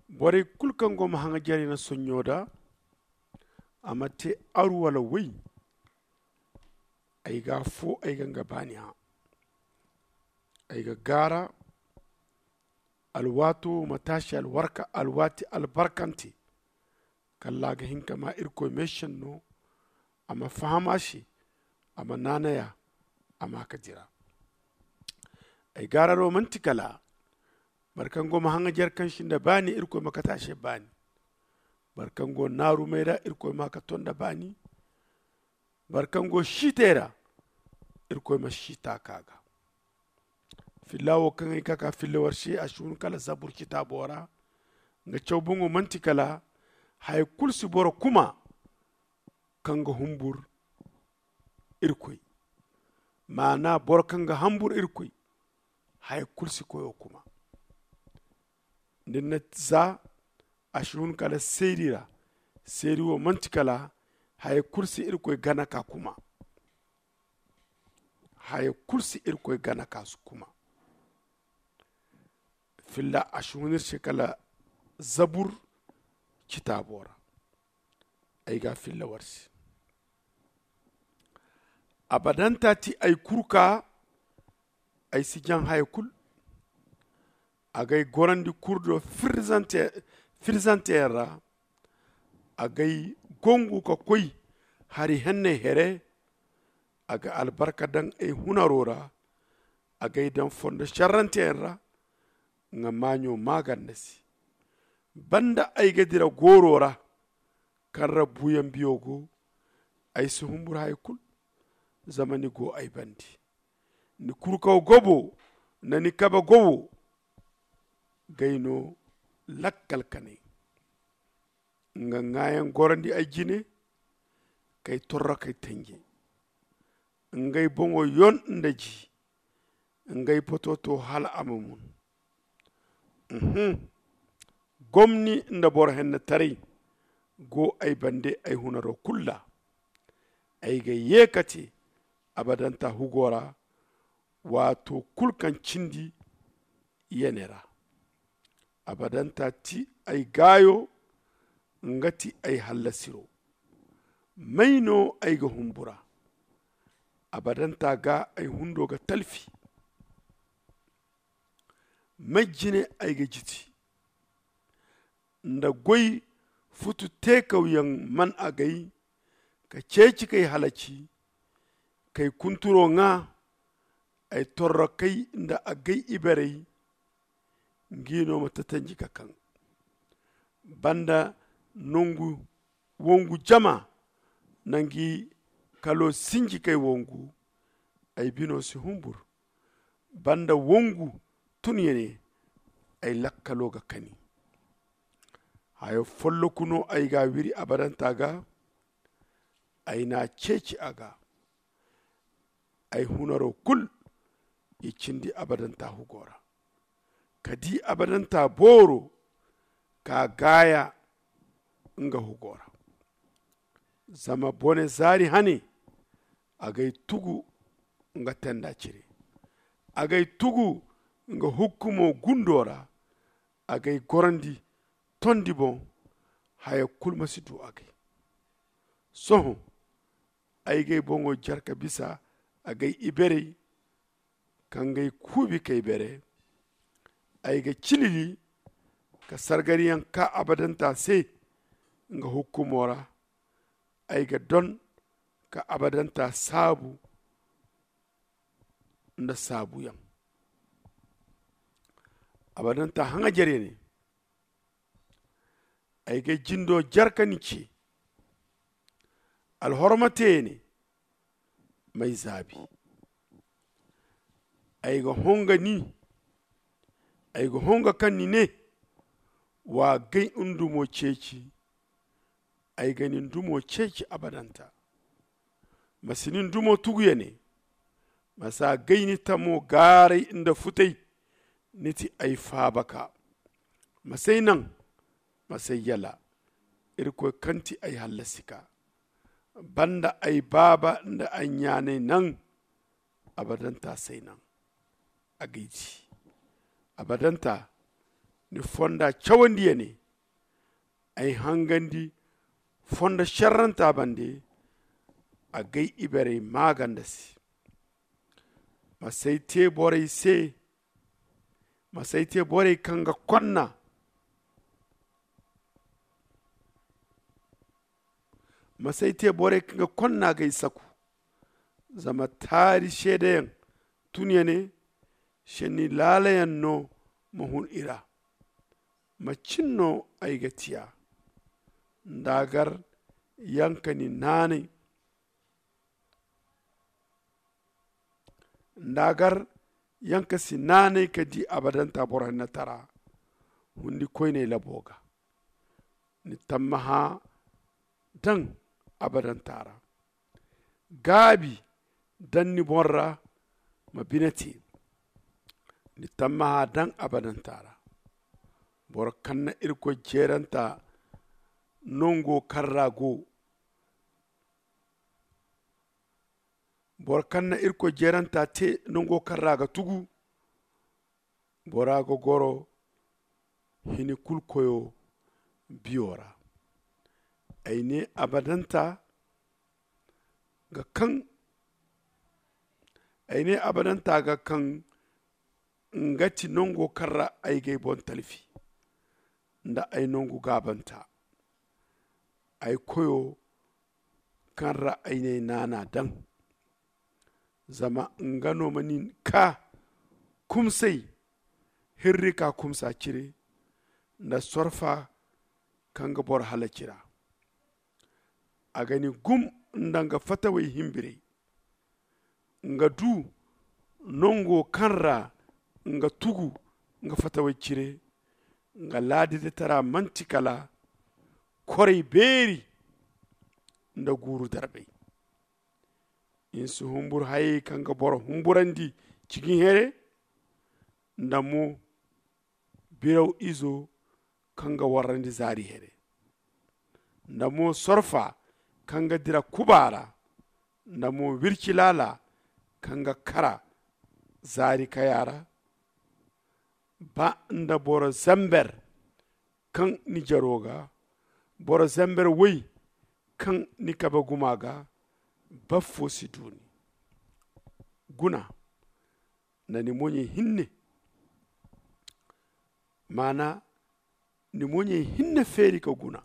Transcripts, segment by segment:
bore kulkan go mahanga jari na sonyoda amate aru wala wai ay ga fo ay ga bani ha ay ga gara alwato matashi alwarka alwati albarkanti kallaga hinka ma irko meshen no ama fahama shi ama nanaya ama kajira ay gara romantikala barkango mahanga jar kanshin da bani irko makatashe bani barkango naru meira irko maka tonda bani barkango shitera irko ma shita kaga filawo kan kaka filawar shi ashun kala zabur kitabora nga chawbungo mantikala hay kulsi boro kuma kanga humbur irkoy mana boro kanga hambur irkoy hay kulsi koyo kuma dinna za ashun kala serira seriwo mantikala hay kursi irkoy gana ka kuma hay kursi irkoy gana ka su kuma filla ashunir shekala zabur kitabora ay ga filla warsi abadanta ti ay kurka ay sijan hay kul agay gorandi kurdo firzantera agay gongu ka koy hari henne here aga albarka dan ay hunarora agay dan fondo charrantera nga manyo magannasi banda ay gadira gorora karra buyan biyogo ay suhumbur hay kul zamani go ay bandi ni kurkaw gobo nani kaba gobo gayno lakkal kane nga ngayan gorandi ay jine kay torra kay tenje ngay bongo yon ndaji ngay pototo hala amamun gomni nda bor hen tari go ay bande ay hunaro kulla ay ga yekati abadanta hugora wato kulkan cindi yenera abadanta ti ay gayo ngati ay hallasiro maino ay ga humbura abadanta ga ay hundo ga talfi majjine ay ga jiti nda goy futu tekaw yang man agay ka ceci kay halaci kay kunturo nga ay torro kay nda agay iberey ngino matatanji kakan banda nongu wongu jama nangi kalo sinji kay wongu ay bino si humbur banda wongu tunyene ay lakkalo ga kani hayo follo kuno ay ga wiri abadantaga ay na ceci aga ay hunaro kul e cindi abadanta hugora kadi abadanta boro ka gaya nga hugora zama bone zari hani agay tugu nga tenda ciri agay tugu nga hukkumo gundora agay gorandi tondi bon haya kulmasidu agay soho ay gay bongo jarka bisa agay ibere kangay kubi kay bere ay ga cilili ka sargariyan ka abadanta se nga hukumora ay ga don ka abadanta sabu nda sabu yan abadanta hanga jare ne ay ga jindo jarkani ce alhormate ne mai zabi ay ga honga ni ay ga honga kanni ne wa gai undumo ceci ay ganin dumo ceci abadanta masinin dumo tuguye ne masa gaini tamo garai inda futai niti ay fabaka masai nan masai yala irko kanti ay hallasika banda ay baba inda an yane nan abadanta sai nan a gaiji abadanta ni fonda cawandiya ne ay hangandi fonda sharranta bande a gai ibere magandasi masaite borai kanga konna masaite borai kanga konna gai saku zama tari shedayan tuniya ne sheni lalayan no mahun ira macinno aigatiya ndagar yankani nane ndagar yankasi nane kadi abadanta boran na tara hundi koyne laboga ni tammaha dan abadan tara gabi dan ni borra mabinati ni tammaha dan abadan tara bor kanna irko jeranta nongo karrago bor kanna irko jeranta te nongo karraga tugu borago goro hini kulkoyo biora aine abadanta ga kan ngati nongo karra aige bon talfi nda ay nongo gabanta ay koyo kan ra'ayi ne nana dan zama ngano manin ka kumsai hirrika kumsa cire na sorfa kan gabor halakira a gani gum ndanga fatawai himbire nga du nongo kanra nga tugu nga fatawai cire nga ladi da tara mantikala korai beri nda guru darbe in su humbur haye kanga boro humburandi cikin here nda mu biraw izo kanga warrandi zari here nda mu sorfa kanga dira kubara nda mu virkilala kanga kara zari kayara ba nda boro zamber kan ni jaroga boro zamber wai kan ni kaba gumaga ba fosi duni guna na ni monye hinne mana ni monye hinne feri ka guna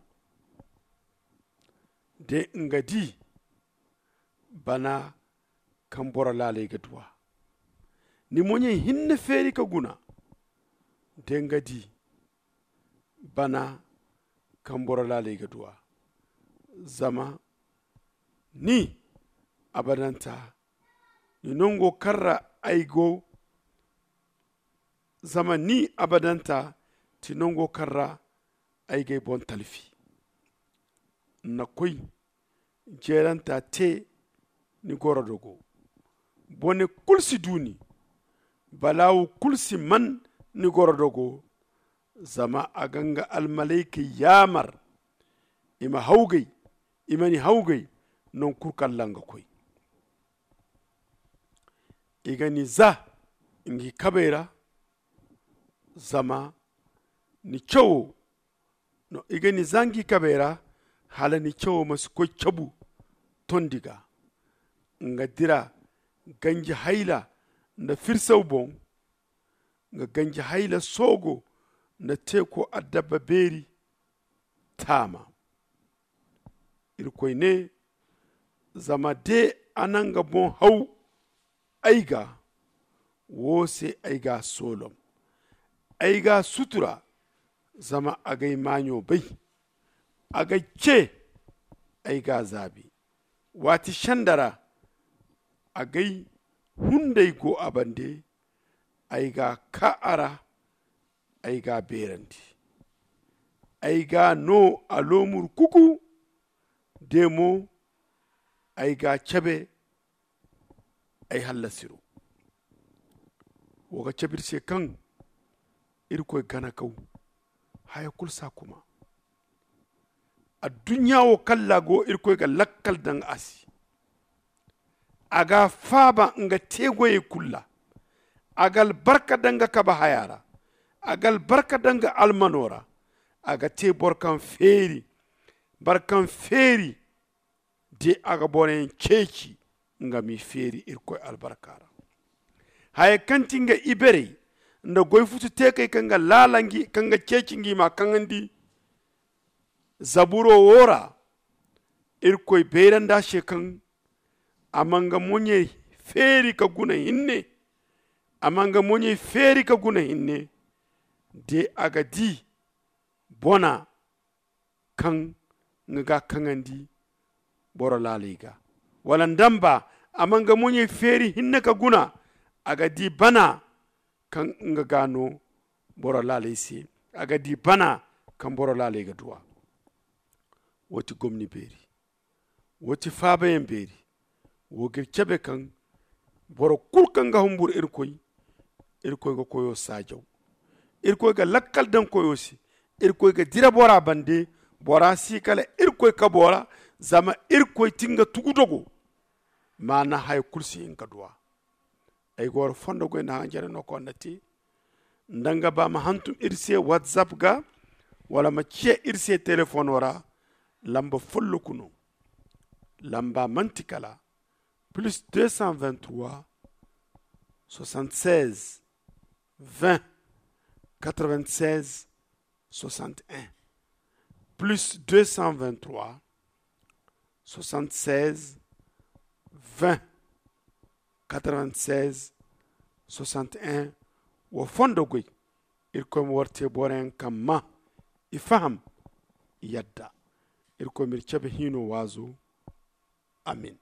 de ngadi bana kan boro lalai gaduwa ni monye hinne feri ka guna de ngadi bana kan boro lalai gaduwa zama ni abadanta ni nongo karra aigo zama ni abadanta ti nongo karra aige bon talfi na koy jeranta te ni goro dogo bone kulsi duni balawu kulsi man ni goro dogo zama aganga almalaiki yamar ima haugai imani haugai non kurkallanga koy igani za ingi kabera zama ni chowo no igani zangi kabera hala ni chowo masu koy chabu tondiga nga dira ganji haila na firsau bon nga ganji haila sogo na teko adaba beri tama irkoy ne zama de ananga bon hau aiga wose aiga solom aiga sutura zama agai manyo bai aga ce aiga zabi wati shandara agai hundai go abande aiga ka'ara aiga berandi aiga no alomur kuku demo aiga cebe ay hallasiru woga cabirse kan irkoy gana kaw haya kulsa kuma a duniya wo kallago irkoy ga lakkal dan asi aga faba nga tegoye kulla agal barka danga kaba hayara agal barka danga almanora aga te borkan feri de aga bonen ceci nga mi feri irkoy albarkara hay kantinga ibere nda goy futu teke kanga lalangi kanga ceci ngi ma kangandi zaburo wora irkoy beyranda shekan amanga monye feri ka guna hinne amanga monye feri ka guna hinne de aga di bona kan nga kangandi boro laliga wala ndamba amanga monye feri hinne ka guna aga di bana kan nga gano boro lalisi aga di bana kan boro laliga duwa woti gomni beri woti fabayen beri wogir cebe kan boro kulkan ga humbur irkoy ga koyo sajaw irkoy ga lakkal dan koyo si irkoy ga dira bora bande bora si kala irkoy ka bora zama irkoy tinga tugudogo mana hay kursi in kadwa ay gor fondo go na jere no ko nati ndanga ba ma hantum irse whatsapp ga wala ma cie irse telephone wara lamba follo kuno lamba mantikala plus 223 76 20 96 61 plus 223 76 20 96 61 wo fondo goy irkom worte boren kamma ifaham yadda irkom irchabe hino wazo amin